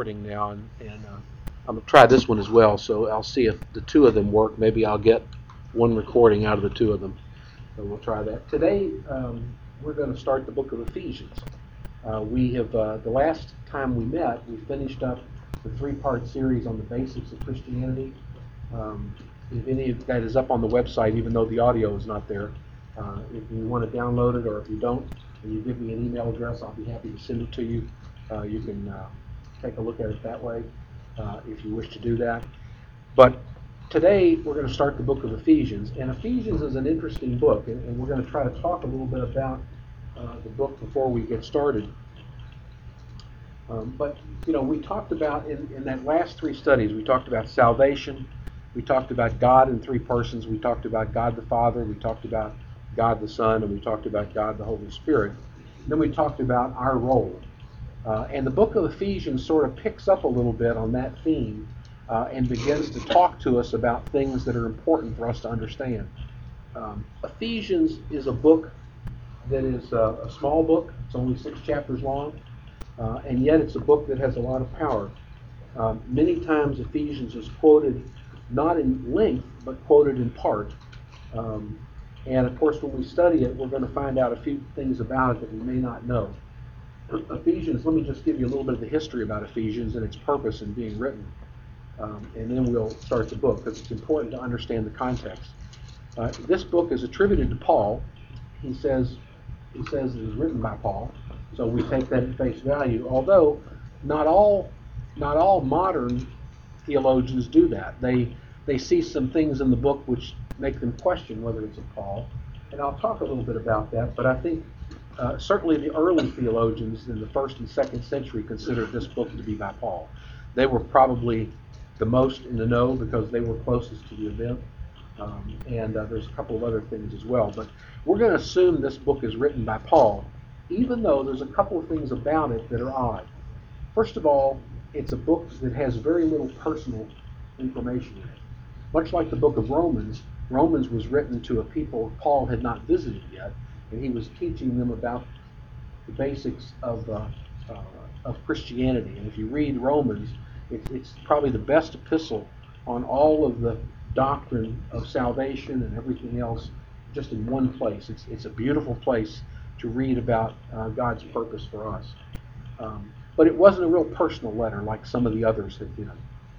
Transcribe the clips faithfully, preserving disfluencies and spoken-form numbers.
recording now, and, and uh, I'm going to try this one as well, so I'll see if the two of them work. Maybe I'll get one recording out of the two of them. So we'll try that. Today, um, we're going to start the book of Ephesians. Uh, we have, uh, the last time we met, we finished up the three-part series on the basics of Christianity. Um, if any of that is up on the website, even though the audio is not there, uh, if you want to download it, or if you don't, and you give me an email address, I'll be happy to send it to you. Uh, you can uh, take a look at it that way uh, if you wish to do that. But today we're going to start the book of Ephesians, and Ephesians is an interesting book, and, and we're going to try to talk a little bit about uh, the book before we get started. Um, but, you know, we talked about, in, in that last three studies, we talked about salvation, we talked about God in three persons, we talked about God the Father, we talked about God the Son, and we talked about God the Holy Spirit. Then we talked about our role. Uh, and the book of Ephesians sort of picks up a little bit on that theme uh, and begins to talk to us about things that are important for us to understand. Um, Ephesians is a book that is uh, a small book. It's only six chapters long, uh, and yet it's a book that has a lot of power. Um, many times Ephesians is quoted not in length, but quoted in part. Um, and of course, when we study it, we're going to find out a few things about it that we may not know. Ephesians, let me just give you a little bit of the history about Ephesians and its purpose in being written. Um, and then we'll start the book, because it's important to understand the context. Uh, this book is attributed to Paul. He says he says it is written by Paul, so we take that at face value. Although not all not all modern theologians do that. They they see some things in the book which make them question whether it's of Paul, and I'll talk a little bit about that. But I think uh, certainly the early theologians in the first and second century considered this book to be by Paul. They were probably the most in the know because they were closest to the event. Um, and uh, there's a couple of other things as well. But we're going to assume this book is written by Paul, even though there's a couple of things about it that are odd. First of all, it's a book that has very little personal information in it. Much like the book of Romans, Romans was written to a people Paul had not visited yet, and he was teaching them about the basics of uh, uh, of Christianity. And if you read Romans, it's, it's probably the best epistle on all of the doctrine of salvation and everything else, just in one place. It's it's a beautiful place to read about uh, God's purpose for us. Um, but it wasn't a real personal letter like some of the others had been.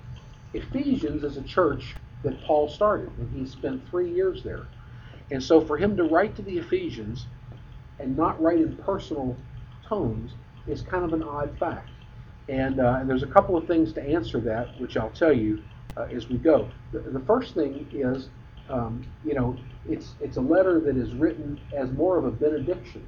Ephesians is a church that Paul started, and he spent three years there. And so for him to write to the Ephesians and not write in personal tones is kind of an odd fact. And, uh, and there's a couple of things to answer that, which I'll tell you uh, as we go. The, the first thing is, um, you know, it's it's a letter that is written as more of a benediction.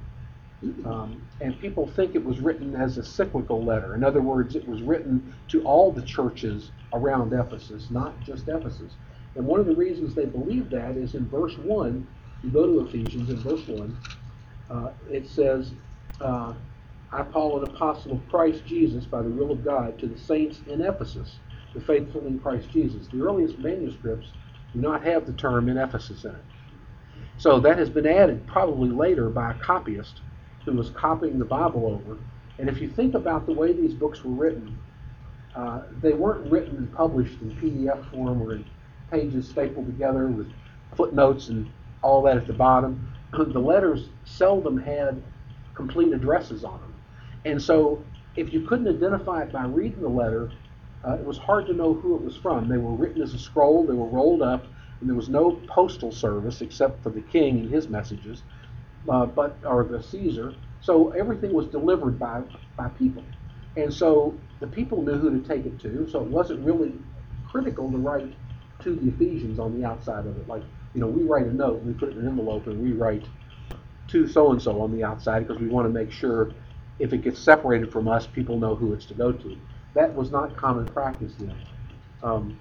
Um, and people think it was written as a cyclical letter. In other words, it was written to all the churches around Ephesus, not just Ephesus. And one of the reasons they believe that is in verse one. You go to Ephesians in verse one. Uh, it says, uh, I, Paul, an apostle of Christ Jesus, by the will of God, to the saints in Ephesus, the faithful in Christ Jesus. The earliest manuscripts do not have the term in Ephesus in it. So that has been added probably later by a copyist who was copying the Bible over. And if you think about the way these books were written, uh, they weren't written and published in P D F form or in pages stapled together with footnotes and all that at the bottom. The letters seldom had complete addresses on them. And so if you couldn't identify it by reading the letter, uh, it was hard to know who it was from. They were written as a scroll, they were rolled up, and there was no postal service except for the king and his messages, uh, but or the Caesar. So everything was delivered by, by people. And so the people knew who to take it to, so it wasn't really critical to write to the Ephesians on the outside of it. Like, you know, we write a note, we put it in an envelope, and we write to so-and-so on the outside because we want to make sure if it gets separated from us, people know who it's to go to. That was not common practice then. Um,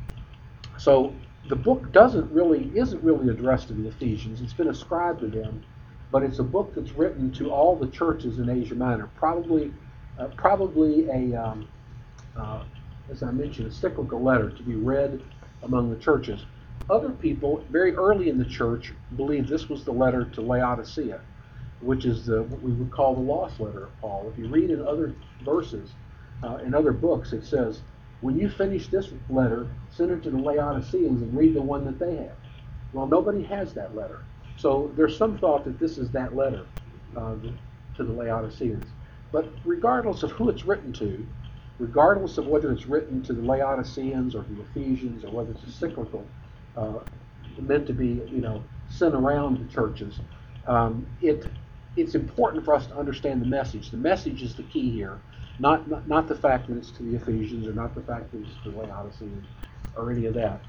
so the book doesn't really, isn't really addressed to the Ephesians. It's been ascribed to them, but it's a book that's written to all the churches in Asia Minor. Probably, uh, probably a, um, uh, as I mentioned, a cyclical letter to be read among the churches. Other people, very early in the church, believed this was the letter to Laodicea, which is the, what we would call the lost letter of Paul. If you read in other verses, uh, in other books, it says, when you finish this letter, send it to the Laodiceans and read the one that they have. Well, nobody has that letter. So there's some thought that this is that letter uh, to the Laodiceans. But regardless of who it's written to, regardless of whether it's written to the Laodiceans or the Ephesians or whether it's a cyclical, uh, meant to be, you know, sent around the churches, um, it it's important for us to understand the message. The message is the key here, not, not not the fact that it's to the Ephesians or not the fact that it's to the Laodiceans or any of that.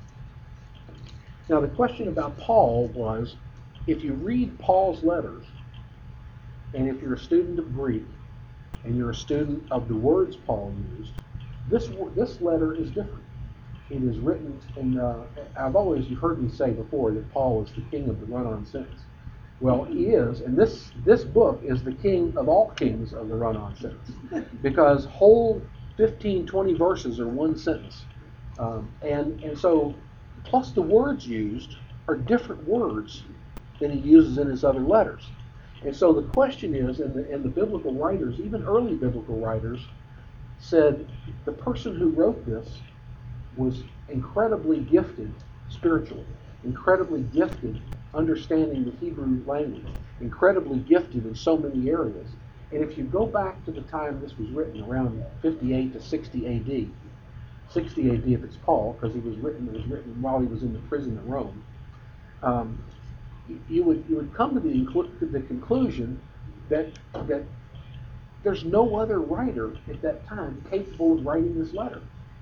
Now, the question about Paul was, if you read Paul's letters, and if you're a student of Greek, and you're a student of the words Paul used, this this letter is different. It is written in, uh, I've always, you've heard me say before that Paul is the king of the run-on sentence. Well, he is, and this, this book is the king of all kings of the run-on sentence, because whole fifteen, twenty verses are one sentence. Um, and, and so, plus the words used are different words than he uses in his other letters. And so the question is, and the, and the biblical writers, even early biblical writers, said the person who wrote this was incredibly gifted spiritually, incredibly gifted understanding the Hebrew language, incredibly gifted in so many areas. And if you go back to the time this was written, around fifty-eight to sixty A D, sixty A D if it's Paul, because he was written, it was written while he was in the prison in Rome, um, you would you would come to the, inclu- the conclusion that that there's no other writer at that time capable of writing this letter.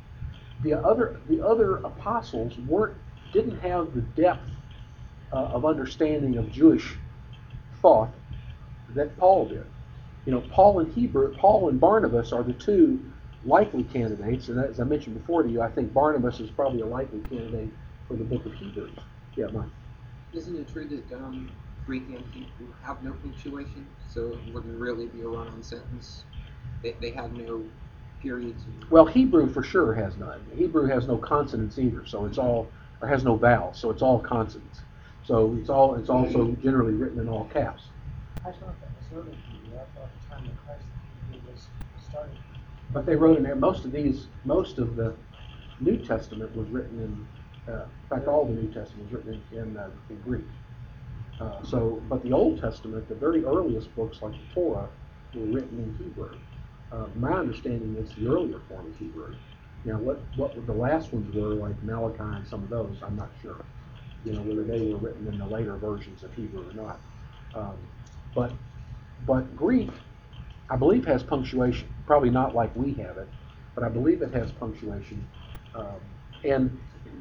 The other the other apostles weren't didn't have the depth uh, of understanding of Jewish thought that Paul did. You know, Paul and Hebrew, Paul and Barnabas are the two likely candidates, and as I mentioned before to you, I think Barnabas is probably a likely candidate for the book of Hebrews. Yeah, Mike. Isn't it true that um, Greek and Hebrew have no punctuation, so it wouldn't really be a run-on sentence? They, they have no periods. Well, Hebrew for sure has none. Hebrew has no consonants either, so it's all, or has no vowels, so it's all consonants. So it's all it's also generally written in all caps. I thought that was early Hebrew. I thought the time of Christ Hebrew was started. But they wrote in there. Most of these, most of the New Testament was written in. Uh, in fact, all the New Testament was written in, in, uh, in Greek. Uh, so, but the Old Testament, the very earliest books like the Torah, were written in Hebrew. Uh, my understanding is the earlier form of Hebrew. Now, what what the last ones were, like Malachi and some of those, I'm not sure. You know, whether they were written in the later versions of Hebrew or not. Um, but but Greek, I believe, has punctuation. Probably not like we have it, but I believe it has punctuation. Um, and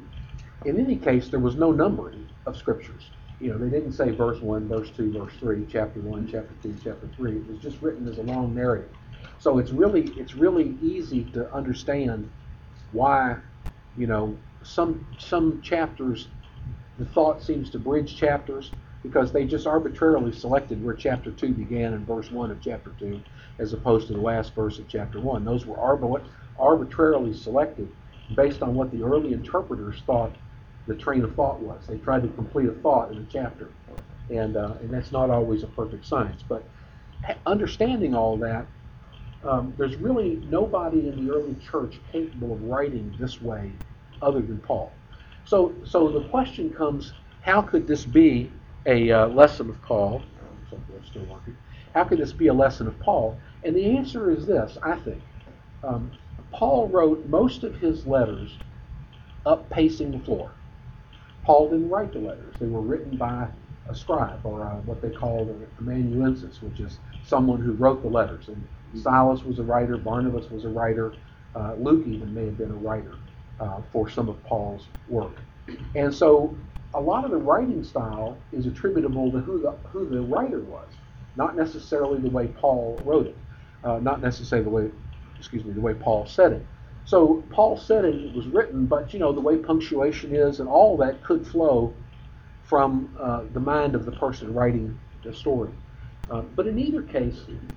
in any case, there was no numbering of scriptures. You know, they didn't say verse one, verse two, verse three, chapter one, chapter two, chapter three. It was just written as a long narrative. So it's really it's really easy to understand why, you know, some some chapters, the thought seems to bridge chapters because they just arbitrarily selected where chapter two began in verse one of chapter two as opposed to the last verse of chapter one. Those were arb- arbitrarily selected based on what the early interpreters thought the train of thought was. They tried to complete a thought in a chapter, and uh, and that's not always a perfect science. But understanding all that, um, there's really nobody in the early church capable of writing this way other than Paul. So so the question comes, how could this be a uh, lesson of Paul? Still working. How could this be a lesson of Paul? And the answer is this, I think. Um, Paul wrote most of his letters up pacing the floor. Paul didn't write the letters. They were written by a scribe, or uh, what they called an amanuensis, which is someone who wrote the letters. And Silas was a writer, Barnabas was a writer, uh, Luke even may have been a writer uh, for some of Paul's work. And so a lot of the writing style is attributable to who the, who the writer was, not necessarily the way Paul wrote it, uh, not necessarily the way, excuse me, the way Paul said it. So Paul said it, it was written, but you know, the way punctuation is and all that could flow from uh, the mind of the person writing the story. Uh, but in either case,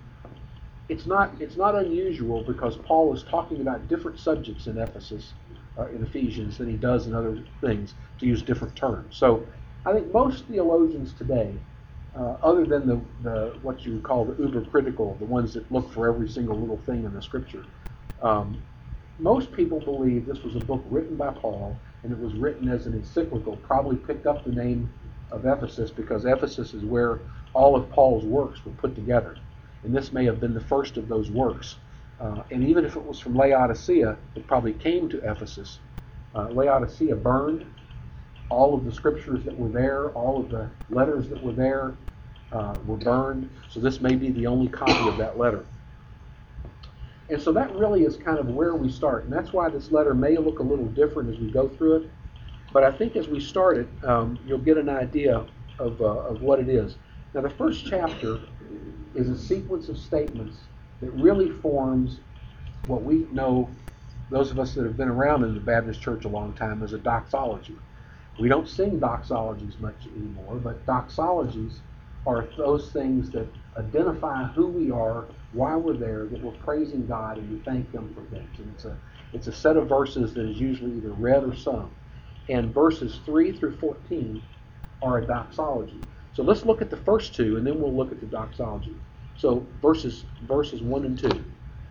it's not it's not unusual because Paul is talking about different subjects in Ephesus, uh, in Ephesians, than he does in other things, to use different terms. So I think most theologians today, uh, other than the, the what you would call the uber critical, the ones that look for every single little thing in the scripture, Um, most people believe this was a book written by Paul, and it was written as an encyclical, probably picked up the name of Ephesus because Ephesus is where all of Paul's works were put together. And this may have been the first of those works. Uh, and even if it was from Laodicea, it probably came to Ephesus. Uh, Laodicea burned all of the scriptures that were there, all of the letters that were there uh, were burned. So this may be the only copy of that letter. And so that really is kind of where we start. And that's why this letter may look a little different as we go through it. But I think as we start it, um, you'll get an idea of, uh, of what it is. Now, the first chapter is a sequence of statements that really forms what we know, those of us that have been around in the Baptist church a long time, as a doxology. We don't sing doxologies much anymore, but doxologies are those things that identify who we are, why we're there, that we're praising God and we thank Him for things. And it's a, it's a set of verses that is usually either read or sung. And verses three through fourteen are a doxology. So let's look at the first two, and then we'll look at the doxology. So verses verses one and two.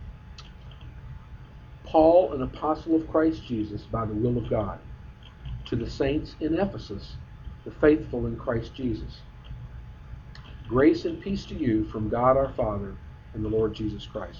Paul, an apostle of Christ Jesus, by the will of God, to the saints in Ephesus, the faithful in Christ Jesus. Grace and peace to you from God our Father and the Lord Jesus Christ.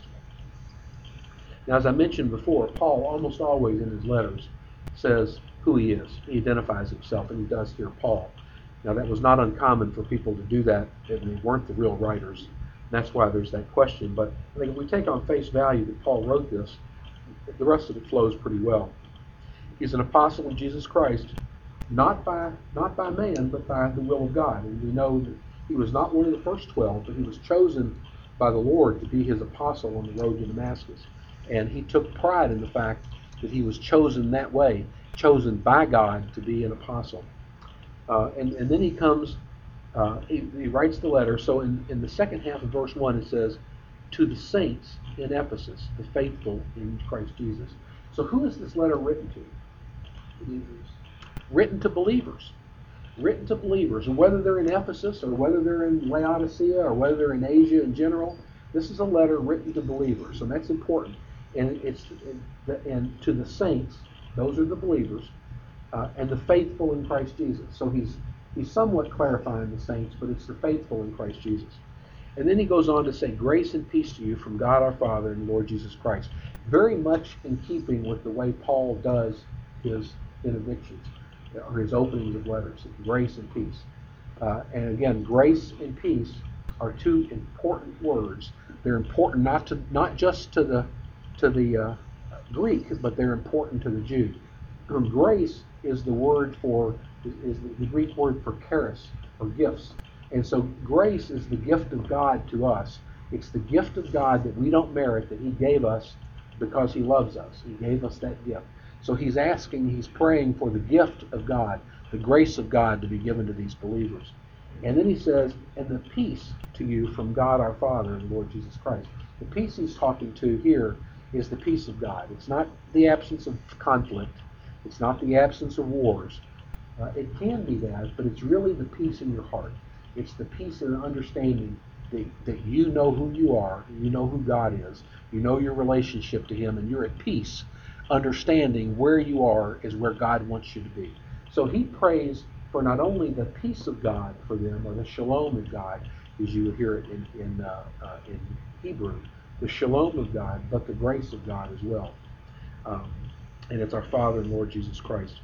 Now, as I mentioned before, Paul almost always in his letters says who he is. He identifies himself, and he does here Paul. Now, that was not uncommon for people to do that, and they weren't the real writers. That's why there's that question. But I think if we take on face value that Paul wrote this, the rest of it flows pretty well. He's an apostle of Jesus Christ, not by not by man, but by the will of God. And we know that he was not one of the first twelve, but he was chosen by the Lord to be his apostle on the road to Damascus. And he took pride in the fact that he was chosen that way, chosen by God to be an apostle. Uh, and, and then he comes, uh, he, he writes the letter. So in, in the second half of verse one it says, to the saints in Ephesus, the faithful in Christ Jesus. So who is this letter written to? Believers. Written to believers. Written to believers. And whether they're in Ephesus or whether they're in Laodicea or whether they're in Asia in general, this is a letter written to believers. So that's important. And it's and to the saints, those are the believers, uh, and the faithful in Christ Jesus. So he's he's somewhat clarifying the saints, but it's the faithful in Christ Jesus. And then he goes on to say, grace and peace to you from God our Father and Lord Jesus Christ. Very much in keeping with the way Paul does his benedictions, or his openings of letters, grace and peace. Uh, and again, grace and peace are two important words. They're important not to not just to the to the uh, Greek, but they're important to the Jew. Um, grace is the word for is, is the, the Greek word for charis, or gifts. And so grace is the gift of God to us. It's the gift of God that we don't merit, that He gave us because He loves us. He gave us that gift. So he's asking, he's praying for the gift of God, the grace of God to be given to these believers. And then he says, and the peace to you from God our Father and Lord Jesus Christ. The peace he's talking to here is the peace of God. It's not the absence of conflict. It's not the absence of wars. Uh, it can be that, but it's really the peace in your heart. It's the peace and the understanding that, that you know who you are, you know who God is, you know your relationship to Him, and you're at peace, understanding where you are is where God wants you to be. So he prays for not only the peace of God for them, or the shalom of God, as you would hear it in, in, uh, uh, in Hebrew, the shalom of God, but the grace of God as well. Um, and it's our Father and Lord Jesus Christ.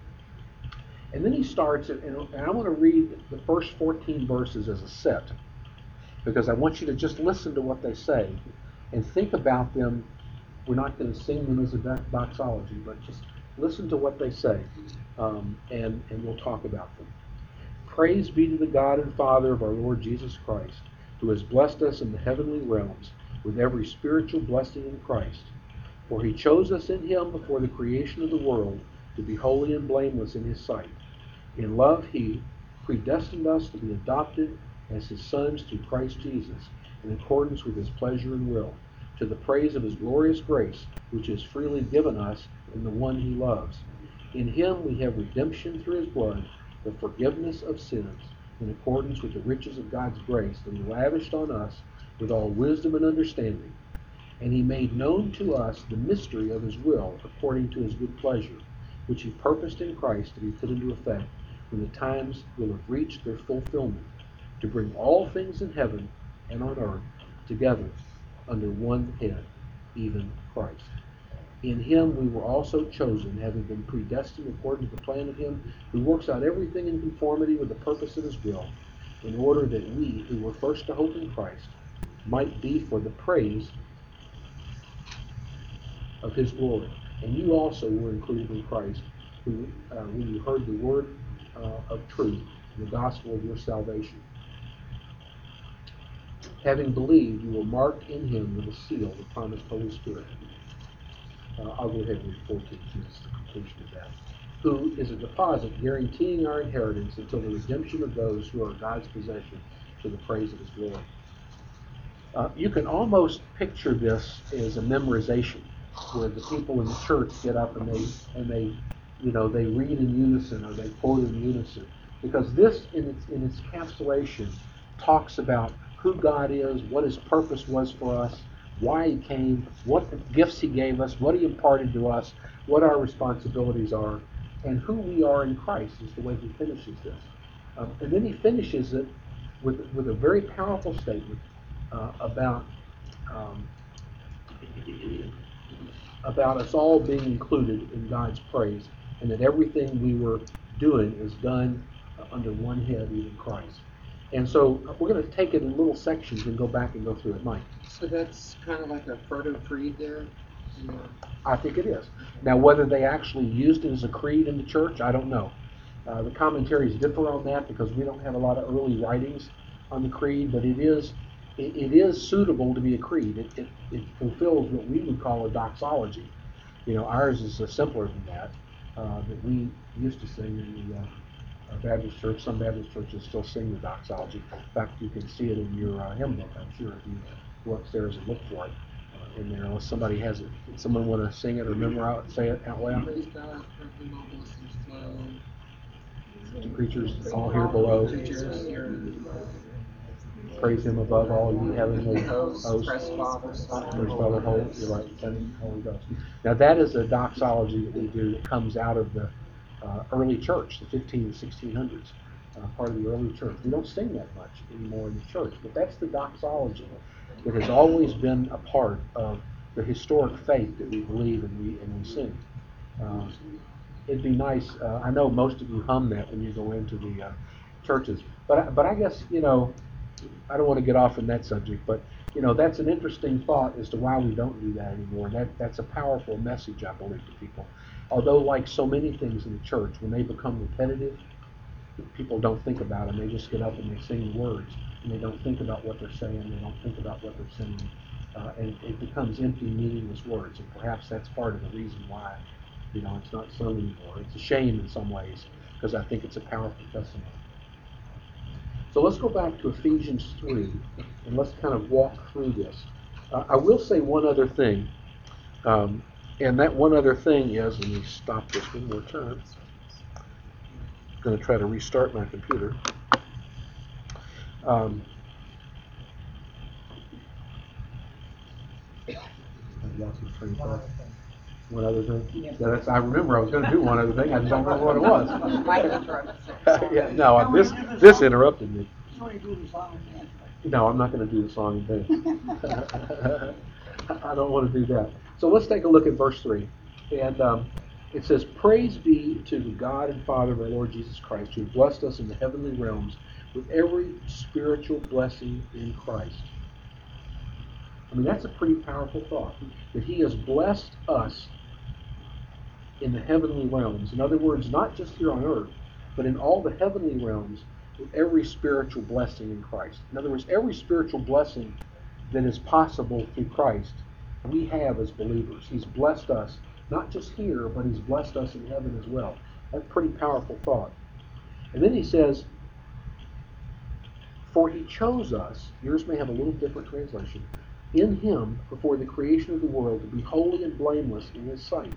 And then he starts, and, and I want to read the first fourteen verses as a set, because I want you to just listen to what they say and think about them. We're not going to sing them as a doxology, but just listen to what they say, um, and, and we'll talk about them. Praise be to the God and Father of our Lord Jesus Christ, who has blessed us in the heavenly realms with every spiritual blessing in Christ. For He chose us in Him before the creation of the world to be holy and blameless in His sight. In love He predestined us to be adopted as His sons through Christ Jesus, in accordance with His pleasure and will, to the praise of His glorious grace, which is freely given us in the one He loves. In Him we have redemption through His blood, the forgiveness of sins, in accordance with the riches of God's grace that He lavished on us with all wisdom and understanding. And he made known to us the mystery of his will, according to his good pleasure, which he purposed in Christ to be put into effect when the times will have reached their fulfillment, to bring all things in heaven and on earth together under one head, even Christ. In him we were also chosen, having been predestined according to the plan of him who works out everything in conformity with the purpose of his will, in order that we, who were first to hope in Christ, might be for the praise of his glory. And you also were included in Christ, who, uh, when you heard the word uh, of truth, the gospel of your salvation. Having believed, you were marked in him with a seal, the promised Holy Spirit. Uh, I'll go ahead and read fourteen, it's the completion of that. Who is a deposit guaranteeing our inheritance until the redemption of those who are God's possession, to the praise of his glory. Uh, you can almost picture this as a memorization, where the people in the church get up and they and they, you know, they read in unison or they quote in unison, because this in its in its encapsulation talks about who God is, what his purpose was for us, why he came, what gifts he gave us, what he imparted to us, what our responsibilities are, and who we are in Christ is the way he finishes this. Um, and then he finishes it with with a very powerful statement uh, about um, about us all being included in God's praise, and that everything we were doing is done uh, under one head, even Christ. And so uh, we're going to take it in little sections and go back and go through it, Mike. So that's kind of like a proto-creed there? Yeah. I think it is. Now, whether they actually used it as a creed in the church, I don't know. Uh, the commentaries differ on that because we don't have a lot of early writings on the creed, but it is it, it is suitable to be a creed. It, it, it fulfills what we would call a doxology. You know, ours is uh, simpler than that, uh, that we used to sing in the uh, Baptist church. Some Baptist churches still sing the doxology. In fact, you can see it in your uh, hymn book, I'm sure, if you go upstairs and look for it uh, in there. Unless somebody has it. Does someone want to sing it or memorize, say it out loud? Praise God, earthly all blessings flow. The creatures all here below. Creatures here. Praise him above all you heavenly Hosts, hosts. press Father, Son, and First Holy Father, Holy, Ghost. you're right, Son, Holy Ghost. Now that is a doxology that we do that comes out of the uh, early church, the fifteen and sixteen hundreds, uh, part of the early church. We don't sing that much anymore in the church, but that's the doxology that has always been a part of the historic faith that we believe and we and we sing. Uh, it'd be nice. Uh, I know most of you hum that when you go into the uh, churches, but but I guess you know. I don't want to get off on that subject, but you know that's an interesting thought as to why we don't do that anymore. That that's a powerful message, I believe, to people. Although, like so many things in the church, when they become repetitive, people don't think about them. They just get up and they sing the words, and they don't think about what they're saying. They don't think about what they're singing, uh, and it becomes empty, meaningless words. And perhaps that's part of the reason why, you know, it's not sung anymore. It's a shame in some ways because I think it's a powerful testimony. So let's go back to Ephesians three, and let's kind of walk through this. Uh, I will say one other thing, um, and that one other thing is, let me stop this one more time. I'm going to try to restart my computer. Um, I've lost my train of thought. One other thing? Yeah, that's, I remember I was going to do one other thing. I just don't remember what it was. Mike interrupted. yeah, no, this this interrupted me. Sorry, do the song and dance. No, I'm not going to do the song and dance. I don't want to do that. So let's take a look at verse three. And um, it says, "Praise be to the God and Father of our Lord Jesus Christ, who blessed us in the heavenly realms with every spiritual blessing in Christ." I mean, that's a pretty powerful thought, that he has blessed us in the heavenly realms. In other words, not just here on earth, but in all the heavenly realms with every spiritual blessing in Christ. In other words, every spiritual blessing that is possible through Christ, we have as believers. He's blessed us, not just here, but he's blessed us in heaven as well. That's a pretty powerful thought. And then he says, "For he chose us," yours may have a little different translation, "in him before the creation of the world to be holy and blameless in his sight."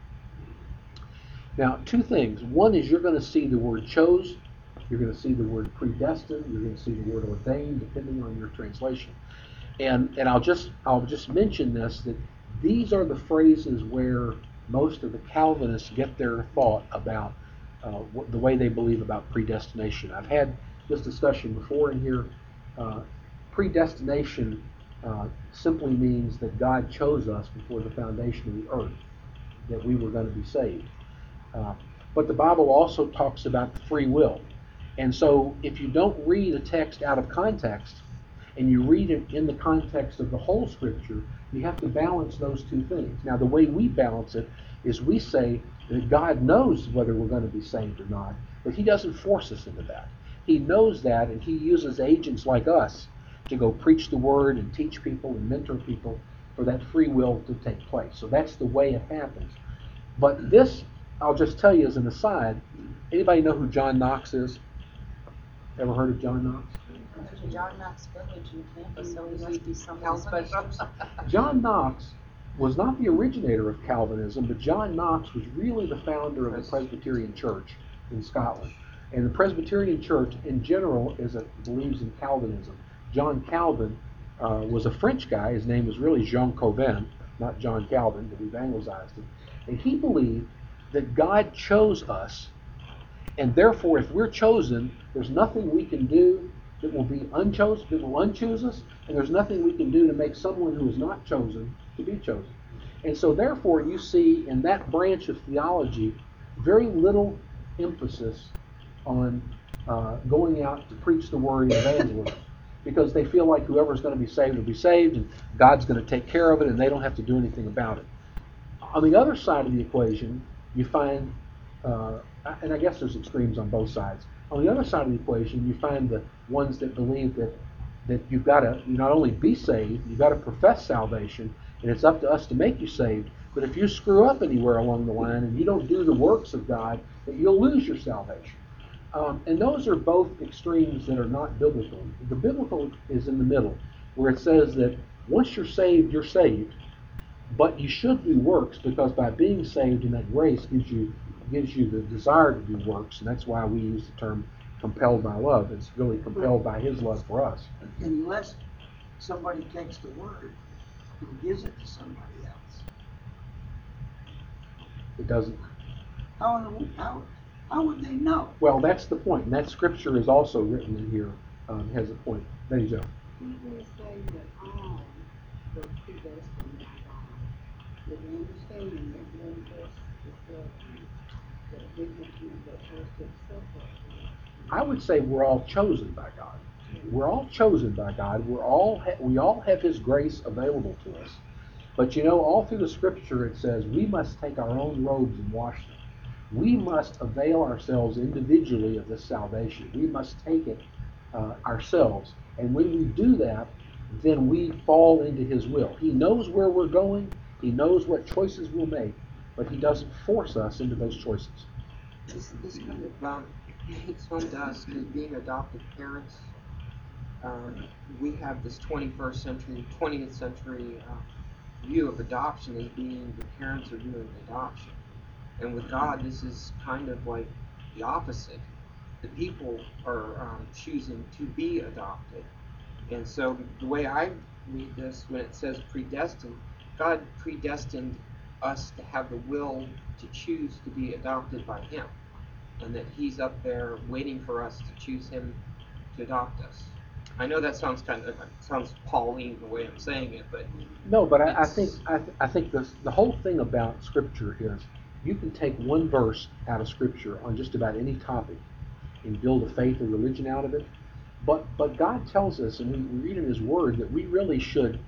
Now, two things. One is you're going to see the word chose. You're going to see the word predestined. You're going to see the word ordained, depending on your translation. And and I'll just I'll just mention this, that these are the phrases where most of the Calvinists get their thought about uh, what, the way they believe about predestination. I've had this discussion before in here. Uh, predestination uh, simply means that God chose us before the foundation of the earth, that we were going to be saved. Uh, but the Bible also talks about free will. And so if you don't read a text out of context, and you read it in the context of the whole Scripture, you have to balance those two things. Now, the way we balance it is we say that God knows whether we're going to be saved or not, but He doesn't force us into that. He knows that, and He uses agents like us to go preach the Word and teach people and mentor people for that free will to take place. So that's the way it happens. But this, I'll just tell you as an aside, anybody know who John Knox is? Ever heard of John Knox? There's a John Knox Village in campus, so he must be something special. John Knox was not the originator of Calvinism, but John Knox was really the founder of the Presbyterian Church in Scotland. And the Presbyterian Church in general is a, believes in Calvinism. John Calvin uh, was a French guy. His name was really Jean Calvin, not John Calvin, but we've anglicized it. And he believed that God chose us, and therefore if we're chosen, there's nothing we can do that will be unchosen, that will unchoose us, and there's nothing we can do to make someone who is not chosen to be chosen. And so therefore you see in that branch of theology very little emphasis on uh, going out to preach the word in evangelism, because they feel like whoever's going to be saved will be saved, and God's going to take care of it, and they don't have to do anything about it. On the other side of the equation, you find, uh, and I guess there's extremes on both sides. On the other side of the equation, you find the ones that believe that that you've got to you not only be saved, you've got to profess salvation, and it's up to us to make you saved. But if you screw up anywhere along the line and you don't do the works of God, that you'll lose your salvation. Um, and those are both extremes that are not biblical. The biblical is in the middle, where it says that once you're saved, you're saved, but you should do works, because by being saved in that grace gives you gives you the desire to do works, and that's why we use the term compelled by love. It's really compelled by His love for us. Unless somebody takes the word and gives it to somebody else. It doesn't. How, how, how would they know? Well, that's the point, and that scripture is also written in here, um, has a point. There you go. People say that all were predestined by God. But the understanding that one verse before that they would be the first to accept. I would say we're all chosen by God. We're all chosen by God. We're all ha- we all have His grace available to us. But you know, all through the Scripture it says we must take our own robes and wash them. We must avail ourselves individually of this salvation. We must take it uh, ourselves. And when we do that, then we fall into His will. He knows where we're going. He knows what choices we'll make, but He doesn't force us into those choices. This, this kind of um, hits home to us, because being adopted parents, um, we have this twenty-first century, twentieth century uh, view of adoption as being the parents are doing the adoption. And with God, this is kind of like the opposite. The people are um, choosing to be adopted. And so the way I read this, when it says predestined, God predestined us to have the will to choose to be adopted by Him. And that He's up there waiting for us to choose Him to adopt us. I know that sounds kind of sounds Pauline the way I'm saying it, but no. But I, I think I, th- I think this, the whole thing about Scripture is you can take one verse out of Scripture on just about any topic and build a faith or religion out of it. But but God tells us, and we read in His Word, that we really should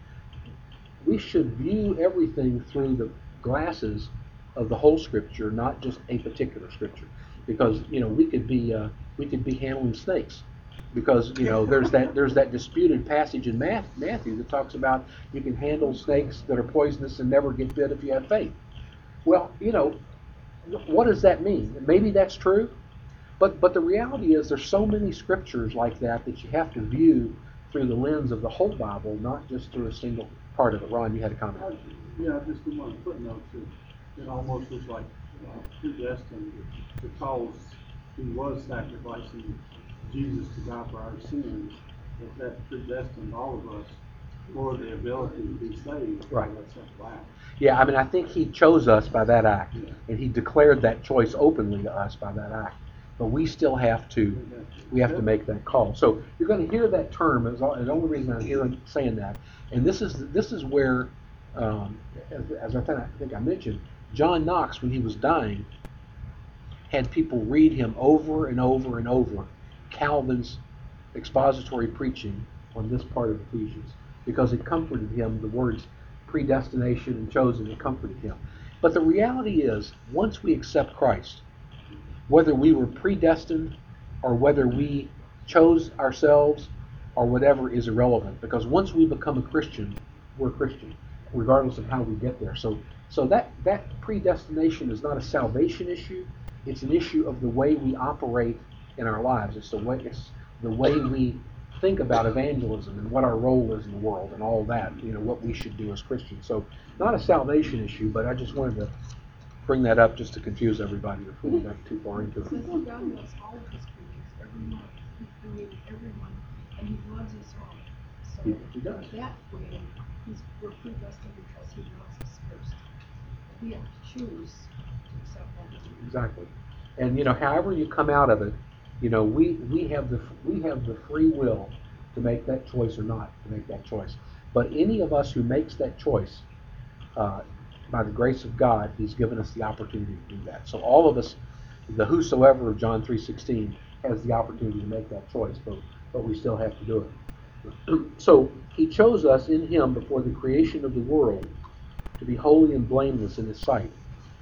we should view everything through the glasses of the whole Scripture, not just a particular Scripture. Because you know we could be uh, we could be handling snakes, because you know there's that there's that disputed passage in Matthew that talks about you can handle snakes that are poisonous and never get bit if you have faith. Well, you know, what does that mean? Maybe that's true, but but the reality is there's so many scriptures like that that you have to view through the lens of the whole Bible, not just through a single part of it. Ron, you had a comment. Uh, yeah, just the one footnote. It, it almost was like uh, predestined, because He was sacrificing Jesus to die for our sins. That that predestined all of us for the ability to be saved. Right. That's a fact. Yeah, I mean, I think he chose us by that act, Yeah. and he declared that choice openly to us by that act. But we still have to, we have to make that call. So you're going to hear that term. Is the only reason I'm hearing saying that, and this is this is where, um, as, as I, think, I think I mentioned, John Knox, when he was dying, had people read him over and over and over Calvin's expository preaching on this part of Ephesians, because it comforted him. The words predestination and chosen, it comforted him. But the reality is, once we accept Christ, whether we were predestined or whether we chose ourselves or whatever is irrelevant, because once we become a Christian, we're a Christian, regardless of how we get there. So, so that that predestination is not a salvation issue. It's an issue of the way we operate in our lives. It's the way it's the way we think about evangelism and what our role is in the world and all that, you know, what we should do as Christians. So not a salvation issue, but I just wanted to bring that up just to confuse everybody before we got too far into it. Since God knows all of his creatures, everyone, he created everyone, and he loves us all. So He- he does. that way, he's, we're predestined because he loves us first. We have to choose to accept that. Exactly. And you know, however you come out of it, you know, we, we have the we have the free will to make that choice or not to make that choice. But any of us who makes that choice, uh, by the grace of God, he's given us the opportunity to do that. So all of us, the whosoever of John three sixteen, has the opportunity to make that choice, but, but we still have to do it. So he chose us in him before the creation of the world to be holy and blameless in his sight.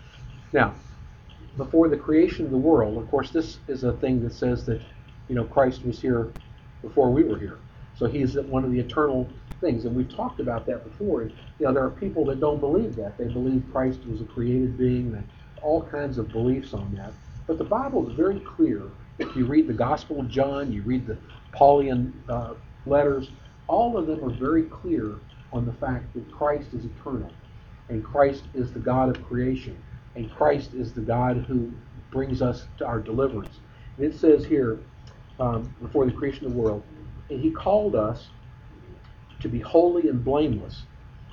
Now, before the creation of the world, of course, this is a thing that says that, you know, Christ was here before we were here. So he's one of the eternal things, and we've talked about that before. And, you know, there are people that don't believe that. They believe Christ was a created being, and all kinds of beliefs on that. But the Bible is very clear. If you read the Gospel of John, you read the Pauline uh, letters, all of them are very clear on the fact that Christ is eternal, and Christ is the God of creation, and Christ is the God who brings us to our deliverance. And it says here, um, before the creation of the world, and he called us to be holy and blameless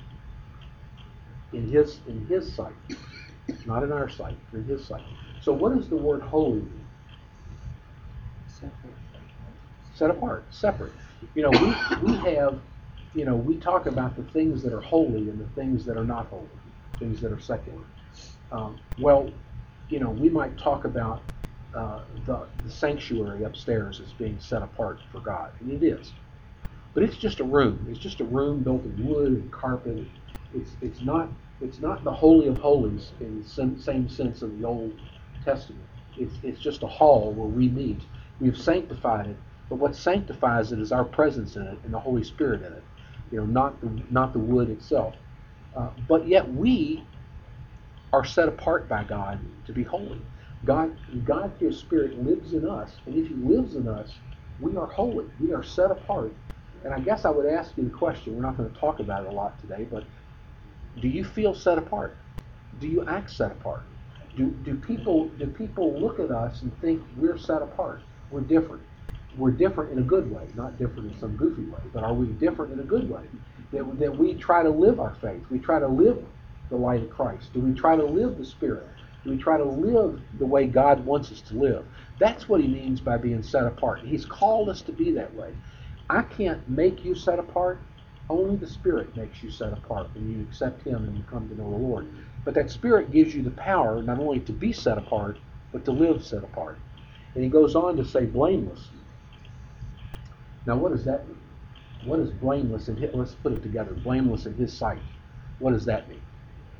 in his in his sight, not in our sight, in his sight. So what does the word holy mean? Separate. Set apart, separate. You know, we we have, you know, we talk about the things that are holy and the things that are not holy, things that are secular. Um, well, you know, we might talk about uh, the, the sanctuary upstairs as being set apart for God, and it is. But it's just a room. It's just a room built of wood and carpet. It's it's not it's not the holy of holies in the same, same sense of the Old Testament. It's it's just a hall where we meet. We've sanctified it, but what sanctifies it is our presence in it and the Holy Spirit in it. You know, not the not the wood itself. Uh, but yet we are set apart by God to be holy. God, God, His Spirit lives in us, and if He lives in us, we are holy. We are set apart. And I guess I would ask you the question. We're not going to talk about it a lot today, but do you feel set apart? Do you act set apart? Do do people do people look at us and think we're set apart? We're different. We're different in a good way, not different in some goofy way, but are we different in a good way? That, that we try to live our faith. We try to live the light of Christ. Do we try to live the Spirit? Do we try to live the way God wants us to live? That's what He means by being set apart. He's called us to be that way. I can't make you set apart. Only the Spirit makes you set apart when you accept Him and you come to know the Lord. But that Spirit gives you the power not only to be set apart, but to live set apart. And he goes on to say blameless. Now what does that mean? What is blameless in His, let's put it together, blameless in His sight. What does that mean?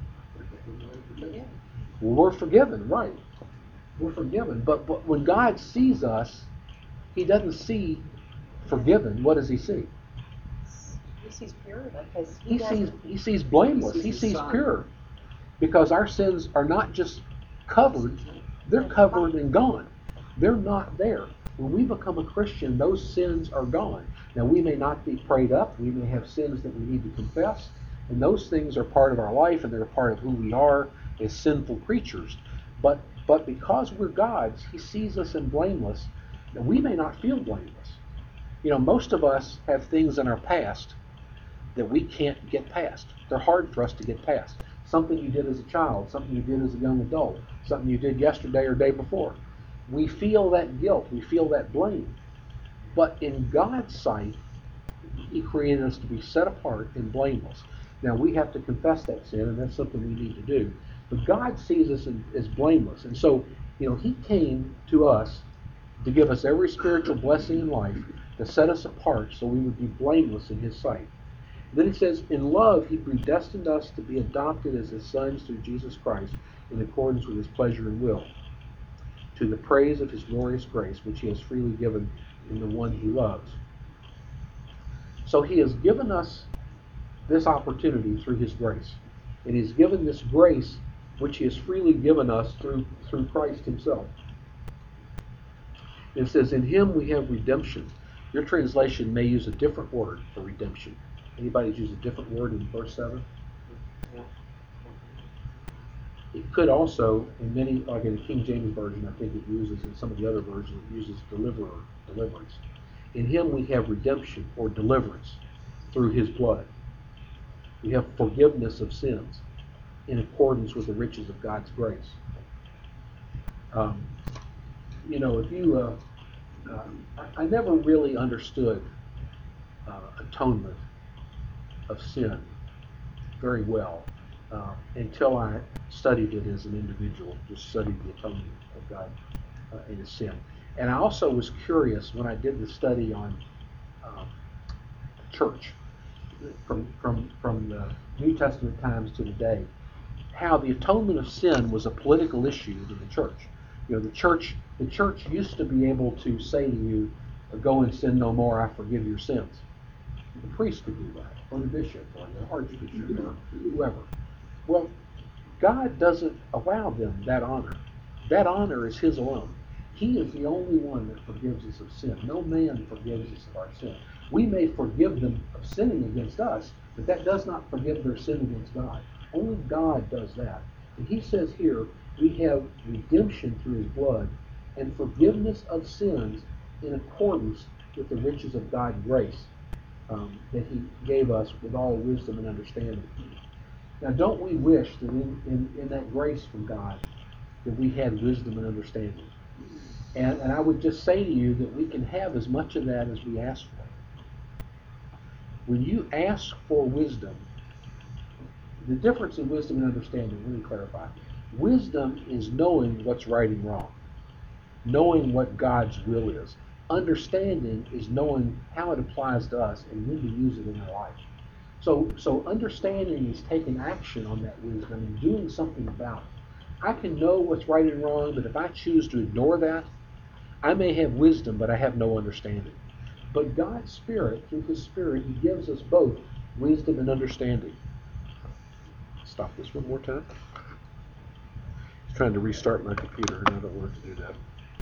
Well, we're forgiven, right. We're forgiven. But, but when God sees us, He doesn't see forgiven. What does He see? He sees pure because he, He doesn't. sees he sees blameless. He sees He the sees Son. pure. Because our sins are not just covered, they're covered and gone. They're not there. When we become a Christian, those sins are gone. Now, we may not be prayed up. We may have sins that we need to confess. And those things are part of our life, and they're part of who we are as sinful creatures. But but because we're God's, He sees us in blameless. And we may not feel blameless. You know, most of us have things in our past, that we can't get past. They're hard for us to get past. Something you did as a child, something you did as a young adult, something you did yesterday or day before. We feel that guilt, we feel that blame. But in God's sight, He created us to be set apart and blameless. Now we have to confess that sin, and that's something we need to do. But God sees us in, as blameless. And so, you know, He came to us to give us every spiritual blessing in life, to set us apart so we would be blameless in His sight. Then it says, in love, He predestined us to be adopted as His sons through Jesus Christ in accordance with His pleasure and will, to the praise of His glorious grace, which He has freely given in the one He loves. So He has given us this opportunity through His grace. And He's given this grace which He has freely given us through, through Christ Himself. It says, in Him we have redemption. Your translation may use a different word for redemption. Anybody's used a different word in verse seven? It could also, in many, like in the King James Version, I think it uses, in some of the other versions, it uses deliverer, deliverance. In Him we have redemption, or deliverance, through His blood. We have forgiveness of sins in accordance with the riches of God's grace. Um, you know, if you, uh, uh, I, I never really understood uh, atonement of sin very well uh, until I studied it as an individual, just studied the atonement of God uh, in His sin. And I also was curious when I did the study on uh, church, from, from, from the New Testament times to today, how the atonement of sin was a political issue to the church. You know, the church, the church used to be able to say to you, go and sin no more, I forgive your sins. The priest could do that, or the bishop, or the archbishop, or whoever. Well, God doesn't allow them that honor. That honor is His alone. He is the only one that forgives us of sin. No man forgives us of our sin. We may forgive them of sinning against us, but that does not forgive their sin against God. Only God does that. And He says here, we have redemption through His blood and forgiveness of sins in accordance with the riches of God's grace um, that He gave us with all wisdom and understanding. Now, don't we wish that in, in, in that grace from God that we had wisdom and understanding? And, and I would just say to you that we can have as much of that as we ask for. When you ask for wisdom, the difference in wisdom and understanding, let me clarify. Wisdom is knowing what's right and wrong, knowing what God's will is. Understanding is knowing how it applies to us and when to use it in our life. So, so understanding is taking action on that wisdom and doing something about it. I can know what's right and wrong, but if I choose to ignore that, I may have wisdom, but I have no understanding. But God's Spirit, through His Spirit, He gives us both wisdom and understanding. Stop this one more time. It's trying to restart my computer, and I don't want it to do that.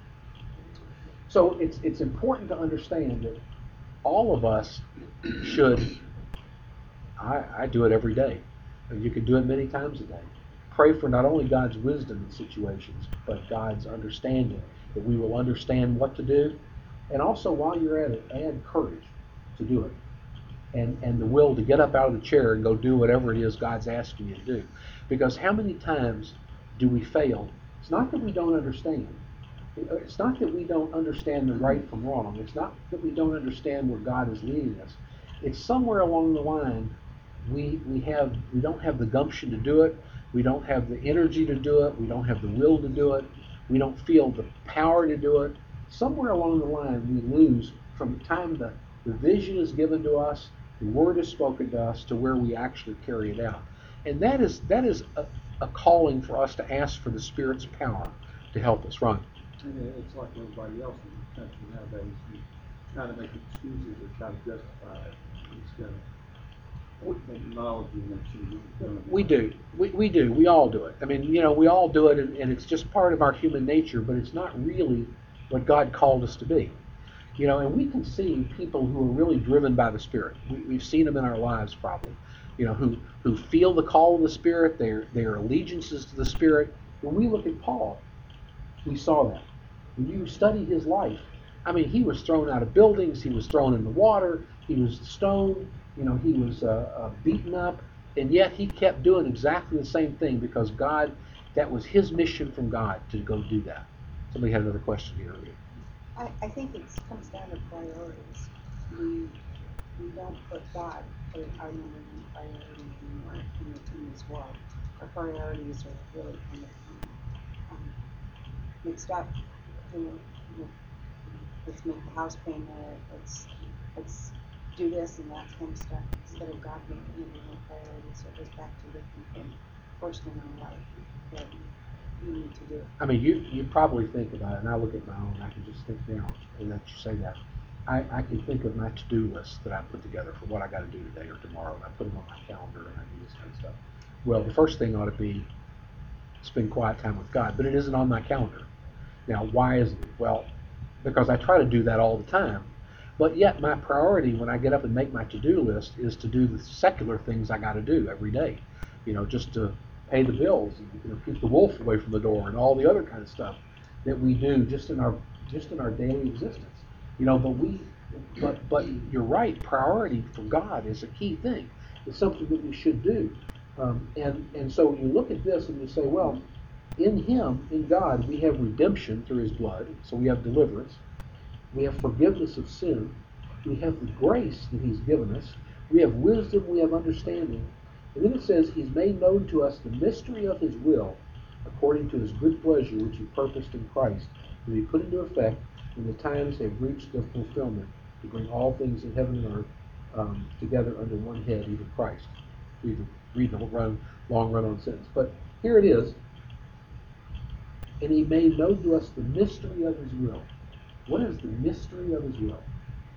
So it's it's important to understand that all of us should, I, I do it every day. You can do it many times a day. Pray for not only God's wisdom in situations, but God's understanding, that we will understand what to do. And also, while you're at it, add courage to do it. And, and the will to get up out of the chair and go do whatever it is God's asking you to do. Because how many times do we fail? It's not that we don't understand. It's not that we don't understand the right from wrong. It's not that we don't understand where God is leading us. It's somewhere along the line we we have we don't have the gumption to do it. We don't have the energy to do it. We don't have the will to do it. We don't feel the power to do it. Somewhere along the line we lose from the time the, the vision is given to us, the word is spoken to us, to where we actually carry it out. And that is that is a, a calling for us to ask for the Spirit's power to help us run. And it's like everybody else in the country nowadays. You try to make excuses or try to justify it instead of acknowledging that you're doing it. We do. We, we do. We all do it. I mean, you know, we all do it, and, and it's just part of our human nature, but it's not really what God called us to be. You know, and we can see people who are really driven by the Spirit. We, we've seen them in our lives probably. You know, who, who feel the call of the Spirit, their, their allegiances to the Spirit. When we look at Paul, we saw that. When you study his life, I mean, he was thrown out of buildings, he was thrown in the water, he was stoned, you know, he was uh, uh, beaten up, and yet he kept doing exactly the same thing because God, that was his mission from God to go do that. Somebody had another question here. I, I think it comes down to priorities. We we don't put God as our number one priority anymore in, the, in this world. Our priorities are really kind of um, um, mixed up. You know, you know, let's make the house payment. Let's let's do this and that kind of stuff instead of God making number one priority. So it goes back to looking for first in our life that you need to do. I mean, you you probably think about it, and I look at my own. I can just think now, and that you say that. I, I can think of my to-do list that I put together for what I got to do today or tomorrow, and I put them on my calendar, and I do this kind of stuff. Well, the first thing ought to be spend quiet time with God, but it isn't on my calendar. Now, why isn't it? Well, because I try to do that all the time, but yet my priority when I get up and make my to-do list is to do the secular things I got to do every day. You know, just to pay the bills, and, you know, keep the wolf away from the door, and all the other kind of stuff that we do just in our just in our daily existence. You know, but we, but but you're right. Priority for God is a key thing. It's something that we should do. Um, and and so you look at this and you say, well, in Him, in God, we have redemption through His blood. So we have deliverance. We have forgiveness of sin. We have the grace that He's given us. We have wisdom. We have understanding. And then it says He's made known to us the mystery of His will, according to His good pleasure, which He purposed in Christ, to be put into effect when the times have reached their fulfillment, to bring all things in heaven and earth um, together under one head, even Christ. Read the, read the run, long run-on sentence. But here it is. And He made known to us the mystery of His will. What is the mystery of His will?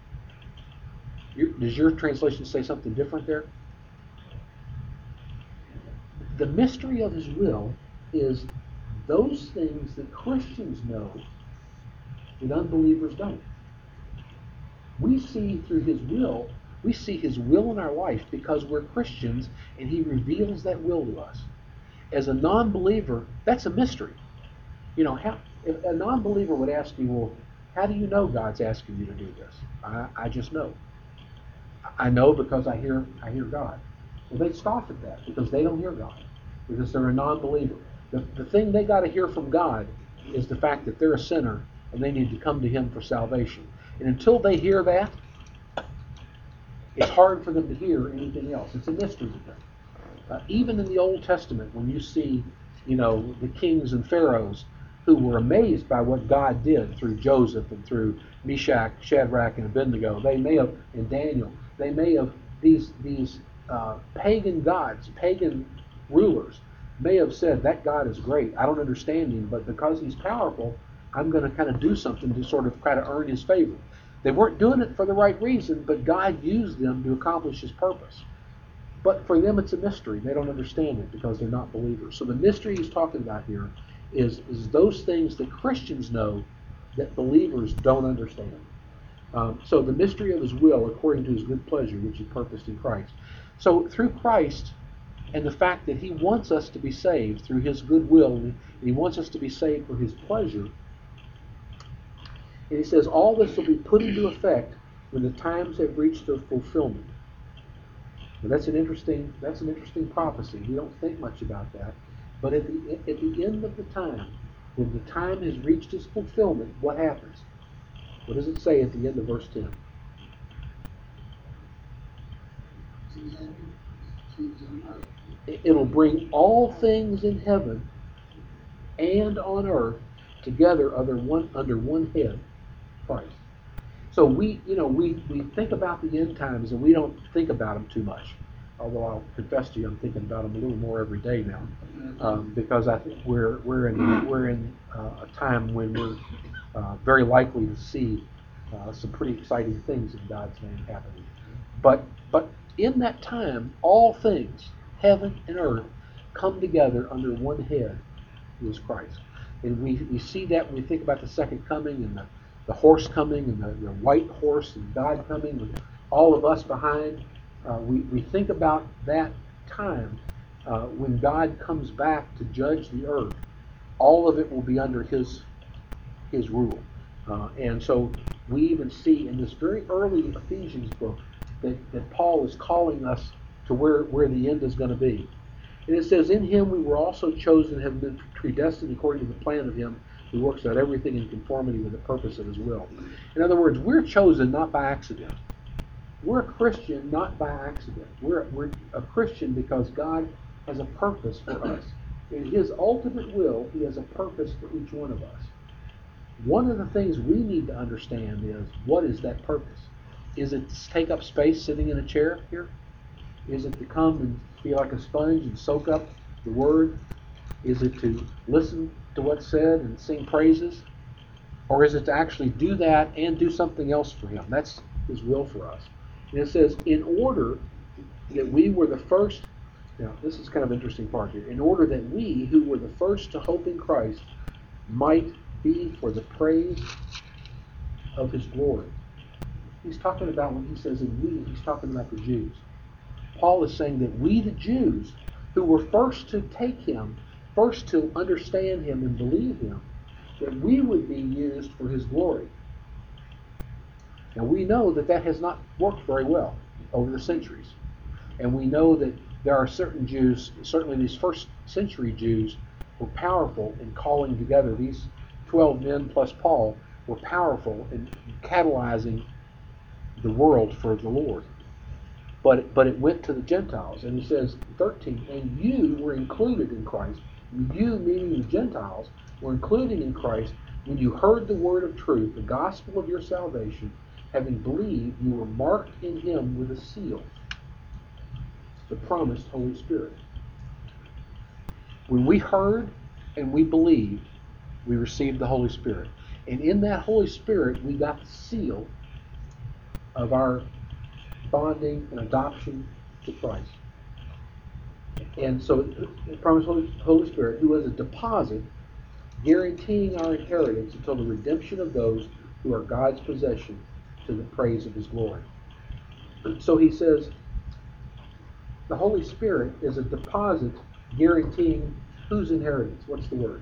Your, does your translation say something different there? The mystery of His will is those things that Christians know that unbelievers don't. We see through His will, we see His will in our life because we're Christians, and He reveals that will to us. As a non-believer, that's a mystery. You know, how, if a non-believer would ask you, well, how do you know God's asking you to do this? I, I just know. I know because I hear I hear God. Well, they scoff at that because they don't hear God, because they're a non-believer. The, the thing they got to hear from God is the fact that they're a sinner and they need to come to Him for salvation. And until they hear that, it's hard for them to hear anything else. It's a mystery to them. Uh, even in the Old Testament, when you see, you know, the kings and pharaohs who were amazed by what God did through Joseph and through Meshach, Shadrach, and Abednego, they may have, and Daniel, they may have, these these uh, pagan gods, pagan rulers, may have said, that God is great. I don't understand Him, but because He's powerful, I'm going to kind of do something to sort of try to earn His favor. They weren't doing it for the right reason, but God used them to accomplish His purpose. But for them, it's a mystery. They don't understand it because they're not believers. So the mystery He's talking about here is, is those things that Christians know that believers don't understand. Um, so the mystery of His will, according to His good pleasure, which He purposed in Christ. So through Christ, and the fact that He wants us to be saved through His good will, and He wants us to be saved for His pleasure. And He says all this will be put into effect when the times have reached their fulfillment. Now that's an interesting that's an interesting prophecy. We don't think much about that. But at the at the end of the time, when the time has reached its fulfillment, what happens? What does it say at the end of verse ten? It'll bring all things in heaven and on earth together under one under one head, Christ. So we, you know, we, we think about the end times and we don't think about them too much. Although I'll confess to you, I'm thinking about them a little more every day now, um, because I think we're we're in we're in uh, a time when we're uh, very likely to see uh, some pretty exciting things in God's name happening. But but in that time, all things, heaven and earth, come together under one head, who is Christ. And we, we see that when we think about the second coming and the, the horse coming and the, the white horse and God coming with all of us behind. Uh, we, we think about that time uh, when God comes back to judge the earth. All of it will be under His His rule. Uh, and so we even see in this very early Ephesians book that, that Paul is calling us to where, where the end is going to be. And it says, in him we were also chosen, have been predestined according to the plan of him who works out everything in conformity with the purpose of his will. In other words, we're chosen not by accident. We're a Christian not by accident. We're, we're a Christian because God has a purpose for us. In his ultimate will, he has a purpose for each one of us. One of the things we need to understand is, what is that purpose? Is it to take up space sitting in a chair here? Is it to come and be like a sponge and soak up the word? Is it to listen to what's said and sing praises? Or is it to actually do that and do something else for him? That's his will for us. And it says, in order that we were the first, now this is kind of an interesting part here, in order that we who were the first to hope in Christ might be for the praise of his glory. He's talking about, when he says in we, he's talking about the Jews. Paul is saying that we, the Jews, who were first to take him, first to understand him and believe him, that we would be used for his glory. Now we know that that has not worked very well over the centuries. And we know that there are certain Jews, certainly these first century Jews, were powerful in calling together. These twelve men plus Paul were powerful in catalyzing the world for the Lord. But, but it went to the Gentiles. And he says, thirteen, and you were included in Christ. You, meaning the Gentiles, were included in Christ when you heard the word of truth, the gospel of your salvation. Having believed, you were marked in him with a seal, the promised Holy Spirit. When we heard and we believed, we received the Holy Spirit. And in that Holy Spirit, we got the seal of our bonding and adoption to Christ. And so the promised Holy, Holy Spirit, who is a deposit guaranteeing our inheritance until the redemption of those who are God's possession to the praise of his glory. So he says, the Holy Spirit is a deposit guaranteeing whose inheritance? What's the word?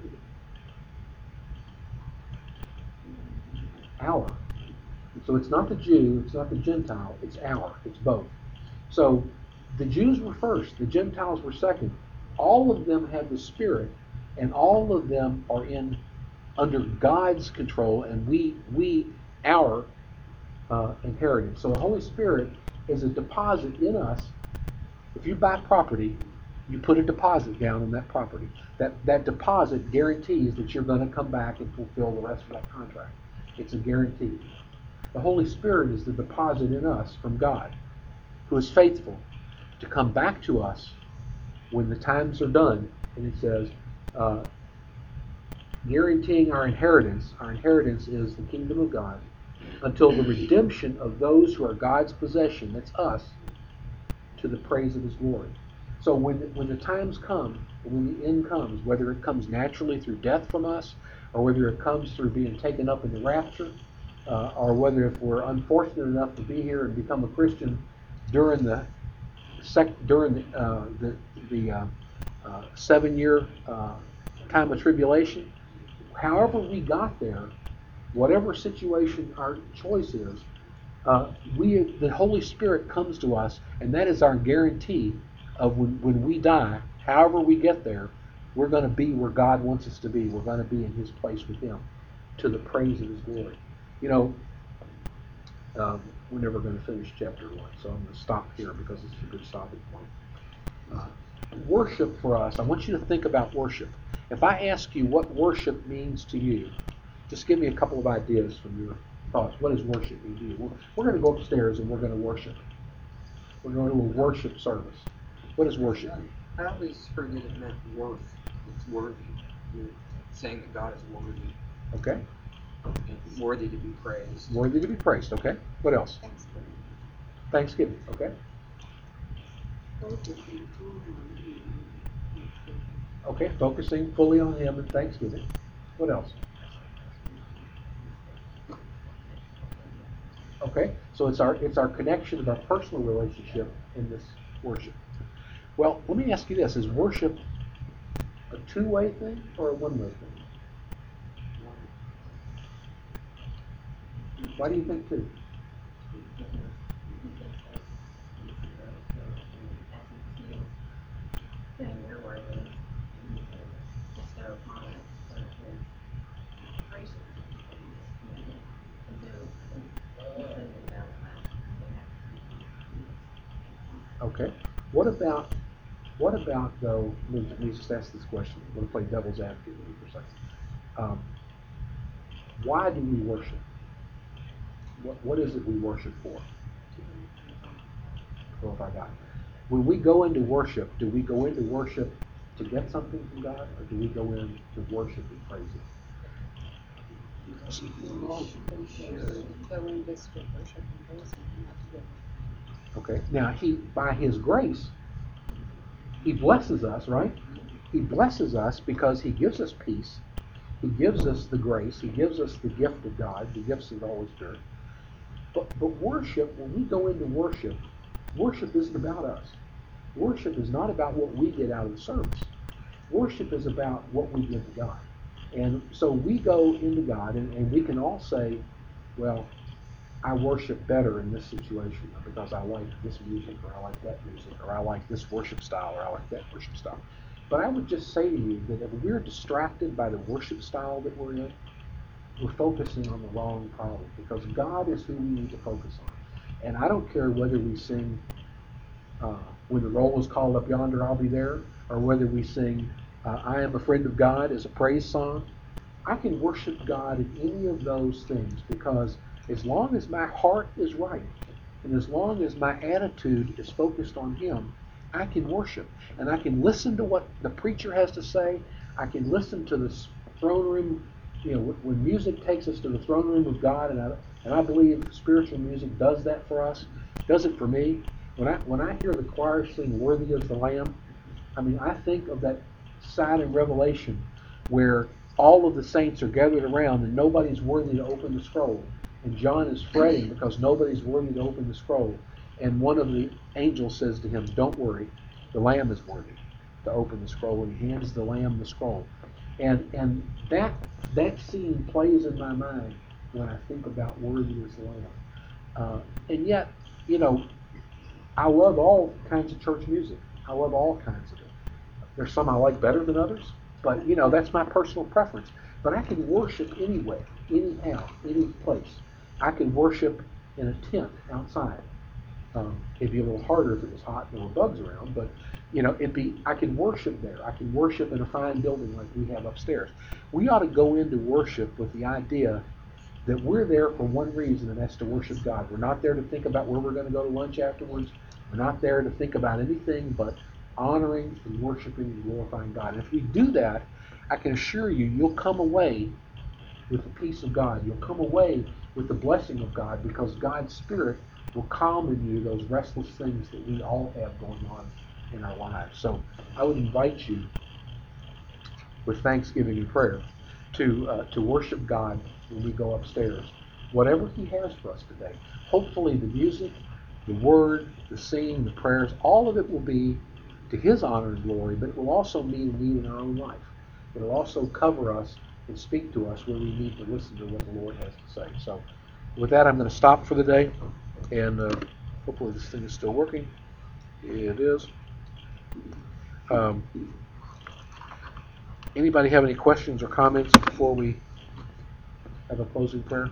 Our. So it's not the Jew, it's not the Gentile, it's our. It's both. So the Jews were first, the Gentiles were second. All of them have the Spirit, and all of them are in under God's control, and we we our uh, inheritance. So the Holy Spirit is a deposit in us. If you buy property, you put a deposit down on that property. That that deposit guarantees that you're going to come back and fulfill the rest of that contract. It's a guarantee. The Holy Spirit is the deposit in us from God, who is faithful to come back to us when the times are done. And it says, uh, guaranteeing our inheritance. Our inheritance is the kingdom of God until the redemption of those who are God's possession, that's us, to the praise of his glory. So when, when the times come, when the end comes, whether it comes naturally through death from us, or whether it comes through being taken up in the rapture, uh, or whether if we're unfortunate enough to be here and become a Christian during the sec, during the uh, the, the uh, uh, seven-year uh, time of tribulation, however we got there, whatever situation our choice is, uh, we the Holy Spirit comes to us, and that is our guarantee of when, when we die, however we get there, we're going to be where God wants us to be. We're going to be in his place with him to the praise of his glory. You know, um, we're never going to finish chapter one, so I'm going to stop here because it's a good stopping point. Uh, worship for us, I want you to think about worship. If I ask you what worship means to you, just give me a couple of ideas from your thoughts. What does worship mean to you? We're, we're going to go upstairs and we're going to worship. We're going to a worship service. What does worship mean? I always heard that it meant worth. It's worthy. You're saying that God is worthy. Okay. And worthy to be praised. Worthy to be praised. Okay. What else? Thanksgiving. Thanksgiving. Okay. Focusing fully on him. Okay. Focusing fully on him and thanksgiving. What else? Okay. So it's our it's our connection of our personal relationship in this worship. Well, let me ask you this: is worship a two-way thing or a one-way thing? Why do you think two? Okay. What about, what about though, let me, let me just ask this question. I'm going to play devil's advocate with you for a second. Um, why do we worship? What, what is it we worship for? Glorify God. When we go into worship, do we go into worship to get something from God, or do we go in to worship and praise Him? Go in this with worship and praise Him, not to get. Okay. Now, He, by His grace, He blesses us, right? He blesses us because He gives us peace. He gives us the grace. He gives us the gift of God, the gifts of the Holy Spirit. But, but worship, when we go into worship, worship isn't about us. Worship is not about what we get out of the service. Worship is about what we give to God. And so we go into God, and, and we can all say, well, I worship better in this situation because I like this music, or I like that music, or I like this worship style, or I like that worship style. But I would just say to you that if we're distracted by the worship style that we're in, we're focusing on the wrong problem, because God is who we need to focus on. And I don't care whether we sing uh, When the Roll is Called Up Yonder, I'll Be There, or whether we sing uh, I Am a Friend of God as a praise song. I can worship God in any of those things, because as long as my heart is right, and as long as my attitude is focused on Him, I can worship. And I can listen to what the preacher has to say. I can listen to the throne room. You know, when music takes us to the throne room of God, and I, and I believe spiritual music does that for us, does it for me. When I when I hear the choir sing "Worthy is the Lamb," I mean, I think of that side in Revelation where all of the saints are gathered around and nobody's worthy to open the scroll. And John is fretting because nobody's worthy to open the scroll. And one of the angels says to him, "Don't worry, the Lamb is worthy to open the scroll." And he hands the Lamb the scroll. And and that that scene plays in my mind when I think about worthy is the Lamb. Uh, and yet, you know, I love all kinds of church music. I love all kinds of it. There's some I like better than others, but you know, that's my personal preference. But I can worship anyway, anyhow, any place. I can worship in a tent outside. Um, it'd be a little harder if it was hot and there were bugs around, but you know, it'd be. I can worship there. I can worship in a fine building like we have upstairs. We ought to go into worship with the idea that we're there for one reason, and that's to worship God. We're not there to think about where we're going to go to lunch afterwards. We're not there to think about anything but honoring and worshiping and glorifying God. And if we do that, I can assure you, you'll come away with the peace of God. You'll come away with the blessing of God, because God's Spirit will calm in you those restless things that we all have going on in our lives. So I would invite you, with thanksgiving and prayer, to uh, to worship God when we go upstairs. Whatever He has for us today. Hopefully the music, the word, the singing, the prayers, all of it will be to His honor and glory, but it will also meet a need in our own life. It will also cover us and speak to us where we need to listen to what the Lord has to say. So with that, I'm going to stop for the day, and uh, hopefully this thing is still working. It is. Um, anybody have any questions or comments before we have a closing prayer?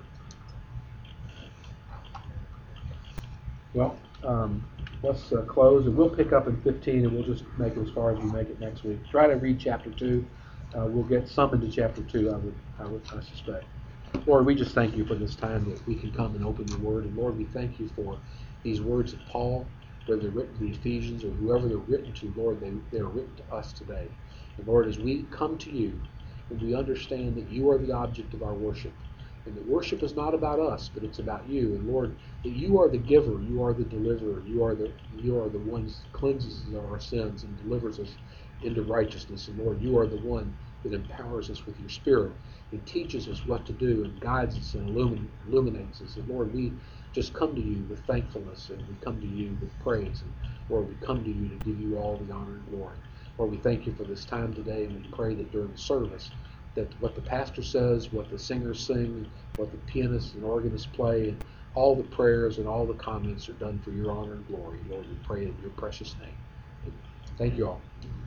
Well, um, let's uh, close, and we'll pick up in fifteen, and we'll just make it as far as we make it next week. Try to read chapter two. Uh, we'll get some into chapter two, I would, I would, I suspect. Lord, we just thank You for this time that we can come and open Your Word, and Lord, we thank You for these words of Paul, whether they're written to the Ephesians or whoever they're written to. Lord, they they are written to us today. And Lord, as we come to You, and we understand that You are the object of our worship, and that worship is not about us, but it's about You. And Lord, that You are the giver, You are the deliverer, You are the You are the one who cleanses us of our sins and delivers us into righteousness. And Lord, You are the one that empowers us with Your Spirit and teaches us what to do and guides us and illumin- illuminates us. And Lord, we just come to You with thankfulness, and we come to You with praise. And Lord, we come to You to give You all the honor and glory. Lord, we thank You for this time today, and we pray that during the service, that what the pastor says, what the singers sing, what the pianists and organists play, and all the prayers and all the comments are done for Your honor and glory. Lord, we pray in Your precious name. Thank You all.